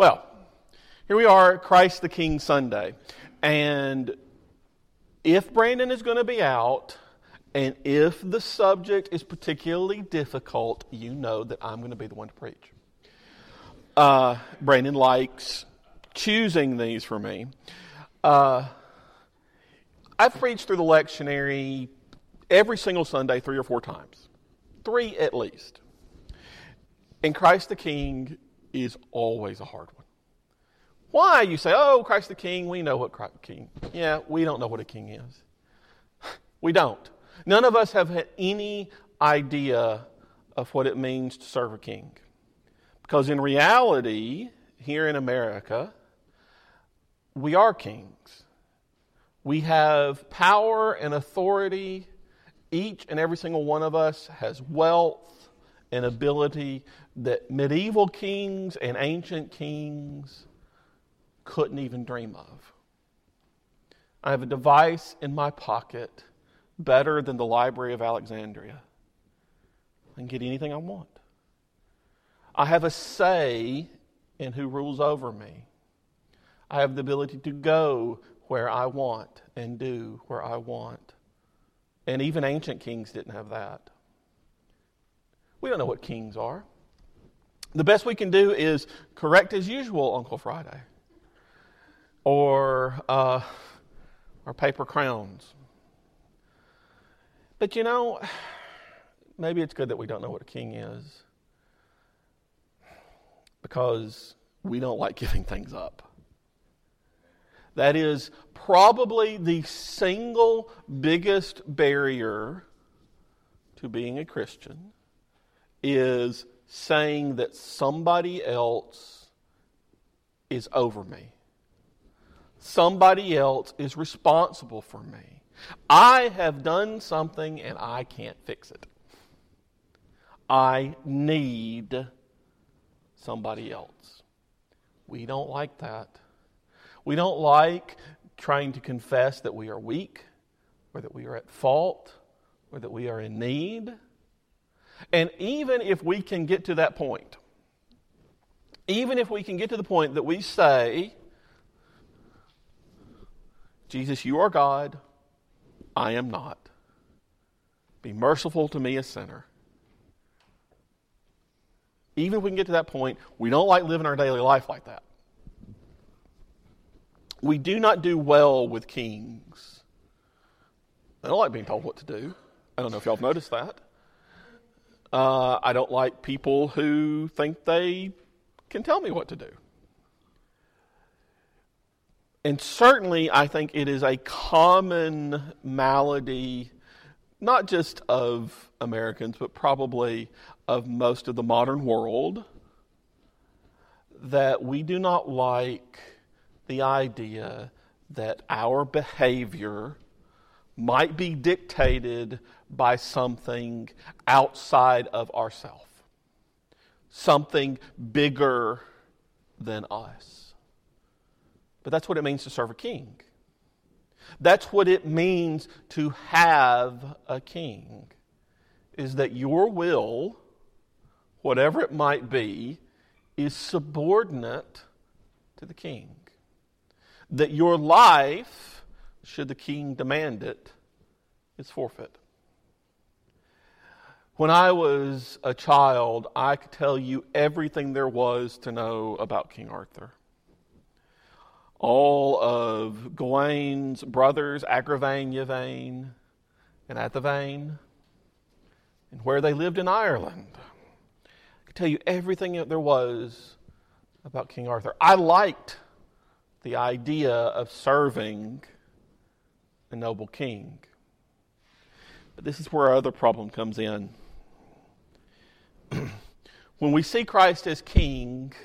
Well, here we are, Christ the King Sunday. And if Brandon is going to be out, and if the subject is particularly difficult, you know that I'm going to be the one to preach. Brandon likes choosing these for me. I've preached through the lectionary every single Sunday 3 or 4 times. 3 at least. And Christ the King is always a hard one. Why? You say, oh, Christ the King, we know what Christ the King. Yeah, we don't know what a king is. We don't. None of us have had any idea of what it means to serve a king. Because in reality, here in America, we are kings. We have power and authority. Each and every single one of us has wealth and ability that medieval kings and ancient kings couldn't even dream of. I have a device in my pocket better than the Library of Alexandria. I can get anything I want. I have a say in who rules over me. I have the ability to go where I want and do where I want. And even ancient kings didn't have that. We don't know what kings are. The best we can do is correct as usual, Uncle Friday. Or paper crowns. But you know, maybe it's good that we don't know what a king is. Because we don't like giving things up. That is probably the single biggest barrier to being a Christian, is saying that somebody else is over me. Somebody else is responsible for me. I have done something and I can't fix it. I need somebody else. We don't like that. We don't like trying to confess that we are weak, or that we are at fault, or that we are in need. And even if we can get to that point, even if we can get to the point that we say, Jesus, you are God, I am not. Be merciful to me, a sinner. Even if we can get to that point, we don't like living our daily life like that. We do not do well with kings. I don't like being told what to do. I don't know if y'all have noticed that. I don't like people who think they can tell me what to do. And certainly, I think it is a common malady, not just of Americans, but probably of most of the modern world, that we do not like the idea that our behavior might be dictated by something outside of ourselves, something bigger than us. But that's what it means to serve a king. That's what it means to have a king, is that your will, whatever it might be, is subordinate to the king. That your life, should the king demand it, is forfeit. When I was a child, I could tell you everything there was to know about King Arthur. All of Gawain's brothers, Agravain, Yvain, and Athelvain, and where they lived in Ireland. I could tell you everything that there was about King Arthur. I liked the idea of serving a noble king. But this is where our other problem comes in. When we see Christ as king,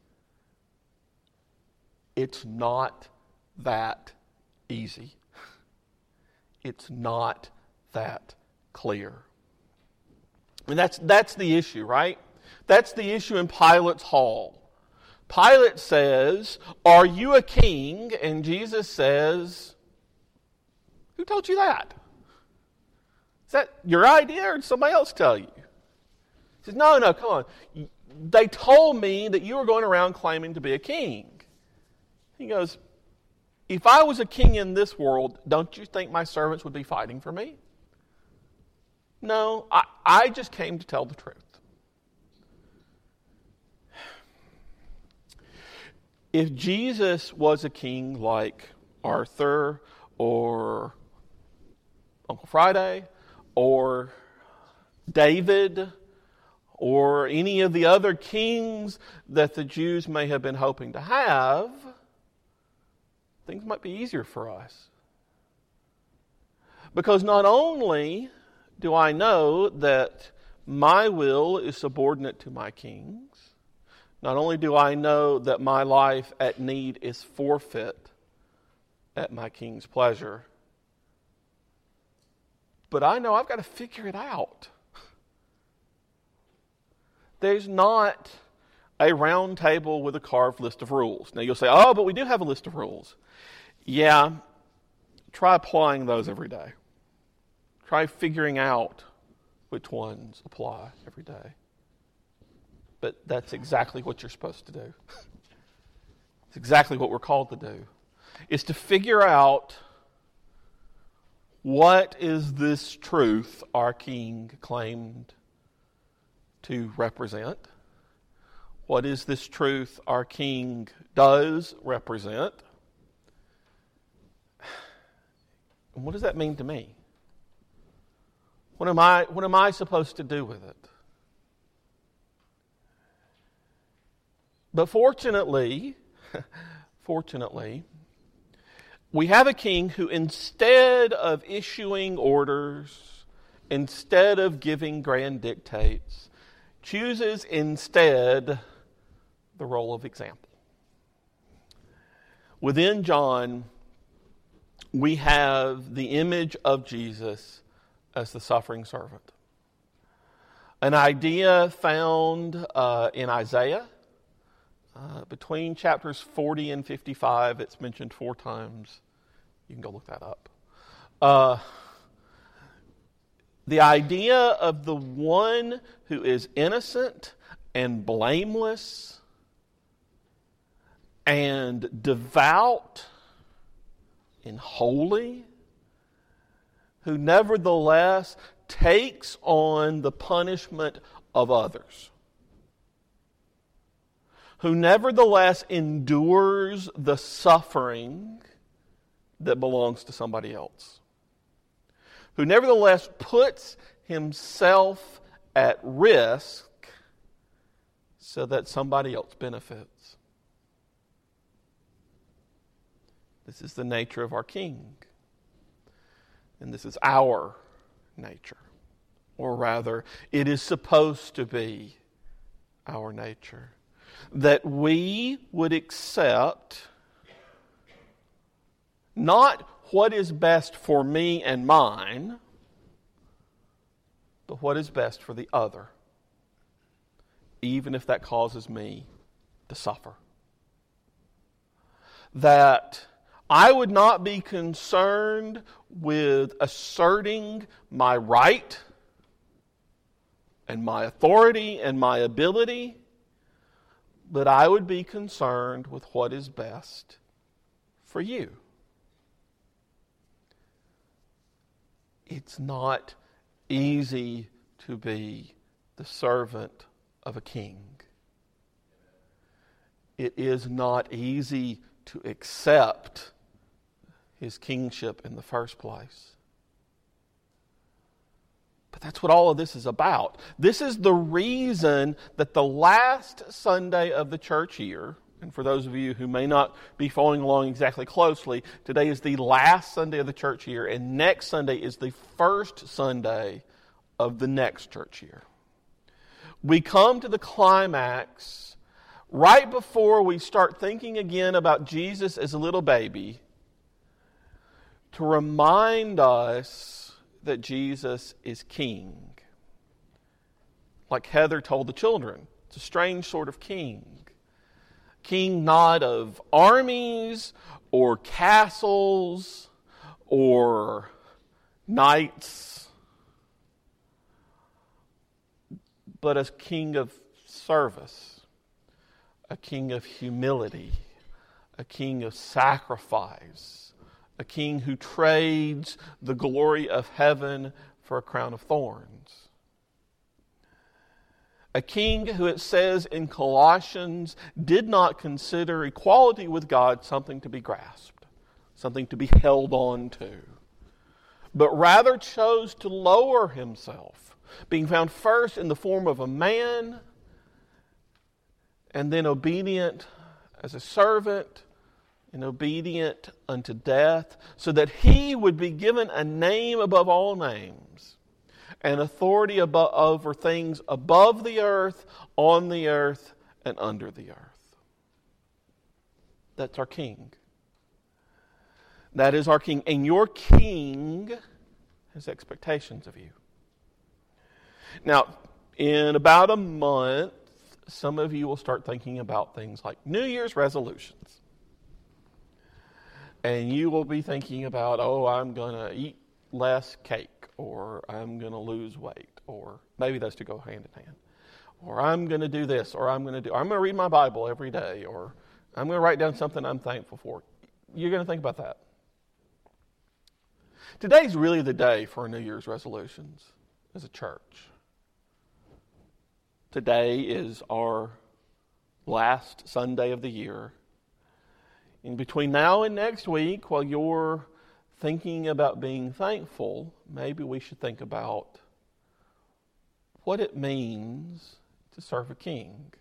it's not that easy. It's not that clear. And that's the issue, right? That's the issue in Pilate's hall. Pilate says, "Are you a king?" And Jesus says, "Who told you that? Is that your idea or did somebody else tell you?" He says, No, come on. they told me that you were going around claiming to be a king. He goes, if I was a king in this world, don't you think my servants would be fighting for me? No, I just came to tell the truth. If Jesus was a king like Arthur or Uncle Friday or David or any of the other kings that the Jews may have been hoping to have, things might be easier for us. Because not only do I know that my will is subordinate to my king's, not only do I know that my life at need is forfeit at my king's pleasure, but I know I've got to figure it out. There's not a round table with a carved list of rules. Now you'll say, oh, but we do have a list of rules. Yeah, try applying those every day. Try figuring out which ones apply every day. But that's exactly what you're supposed to do. It's exactly what we're called to do. Is to figure out what is this truth our King claimed to represent. What is this truth our King does represent? And what does that mean to me? What am I supposed to do with it? But fortunately, we have a king who, instead of issuing orders, instead of giving grand dictates, chooses instead the role of example. Within John, we have the image of Jesus as the suffering servant. An idea found in Isaiah. Between chapters 40 and 55, it's mentioned 4 times. You can go look that up. The idea of the one who is innocent and blameless and devout and holy, who nevertheless takes on the punishment of others, who nevertheless endures the suffering that belongs to somebody else, who nevertheless puts himself at risk so that somebody else benefits. This is the nature of our King. And this is our nature. Or rather, it is supposed to be our nature. That we would accept not what is best for me and mine, but what is best for the other, even if that causes me to suffer. That I would not be concerned with asserting my right and my authority and my ability, but I would be concerned with what is best for you. It's not easy to be the servant of a king. It is not easy to accept his kingship in the first place. But that's what all of this is about. This is the reason that the last Sunday of the church year, and for those of you who may not be following along exactly closely, today is the last Sunday of the church year, and next Sunday is the first Sunday of the next church year. We come to the climax right before we start thinking again about Jesus as a little baby, to remind us that Jesus is king. Like Heather told the children, it's a strange sort of king. King not of armies or castles or knights, but as king of service, a king of humility, a king of sacrifice, a king who trades the glory of heaven for a crown of thorns. A king who, it says in Colossians, did not consider equality with God something to be grasped, something to be held on to, but rather chose to lower himself, being found first in the form of a man, and then obedient as a servant, and obedient unto death, so that he would be given a name above all names, and authority over things above the earth, on the earth, and under the earth. That's our King. That is our King. And your King has expectations of you. Now, in about a month, some of you will start thinking about things like New Year's resolutions. And you will be thinking about, I'm going to eat less cake, or I'm going to lose weight, or maybe those two go hand in hand. Or I'm going to do this, or I'm going to read my Bible every day, or I'm going to write down something I'm thankful for. You're going to think about that. Today's really the day for New Year's resolutions as a church. Today is our last Sunday of the year. In between now and next week, while you're thinking about being thankful, maybe we should think about what it means to serve a king.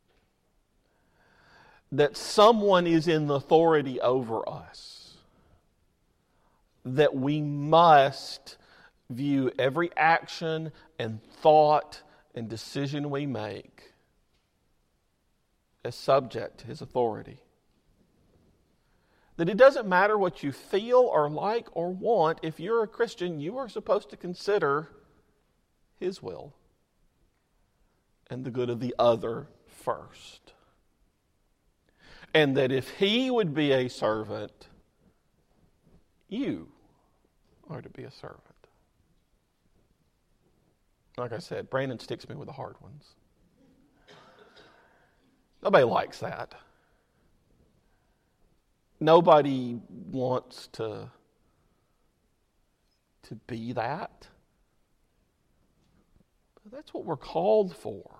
That someone is in authority over us. That we must view every action and thought and decision we make as subject to his authority. That it doesn't matter what you feel or like or want. If you're a Christian, you are supposed to consider his will and the good of the other first. And that if he would be a servant, you are to be a servant. Like I said, Brandon sticks me with the hard ones. Nobody likes that. Nobody wants to be that. But that's what we're called for.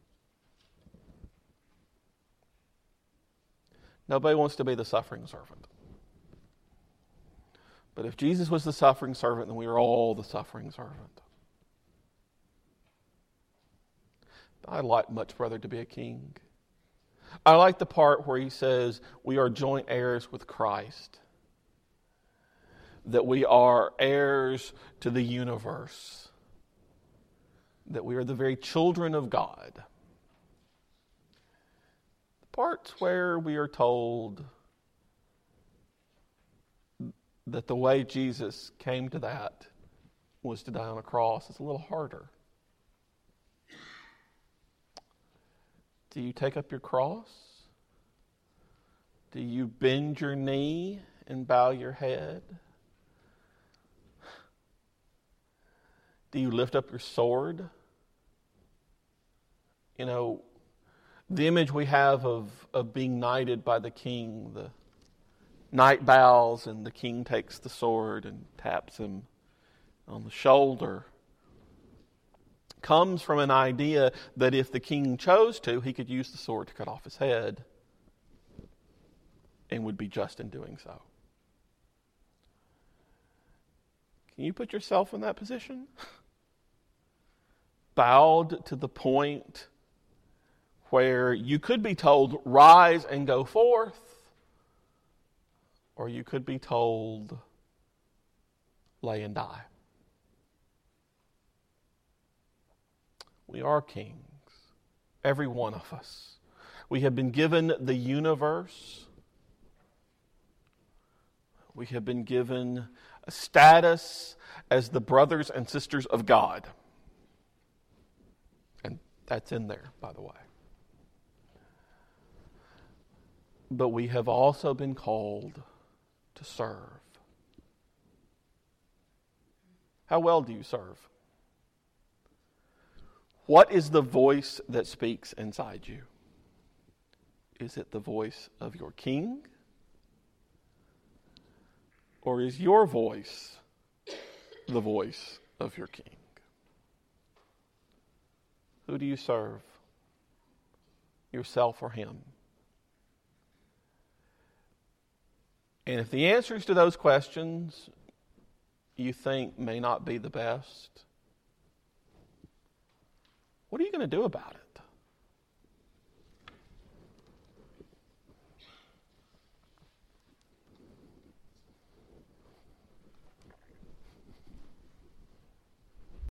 Nobody wants to be the suffering servant. But if Jesus was the suffering servant, then we are all the suffering servant. I'd like much rather to be a king. I like the part where he says we are joint heirs with Christ. That we are heirs to the universe. That we are the very children of God. The parts where we are told that the way Jesus came to that was to die on a cross is a little harder. Do you take up your cross? Do you bend your knee and bow your head? Do you lift up your sword? You know, the image we have of being knighted by the king, the knight bows and the king takes the sword and taps him on the shoulder, comes from an idea that if the king chose to, he could use the sword to cut off his head and would be just in doing so. Can you put yourself in that position? Bowed to the point where you could be told, rise and go forth, or you could be told, lay and die. We are kings, every one of us. We have been given the universe. We have been given a status as the brothers and sisters of God. And that's in there, by the way. But we have also been called to serve. How well do you serve? What is the voice that speaks inside you? Is it the voice of your king? Or is your voice the voice of your king? Who do you serve? Yourself or him? And if the answers to those questions you think may not be the best, what are you going to do about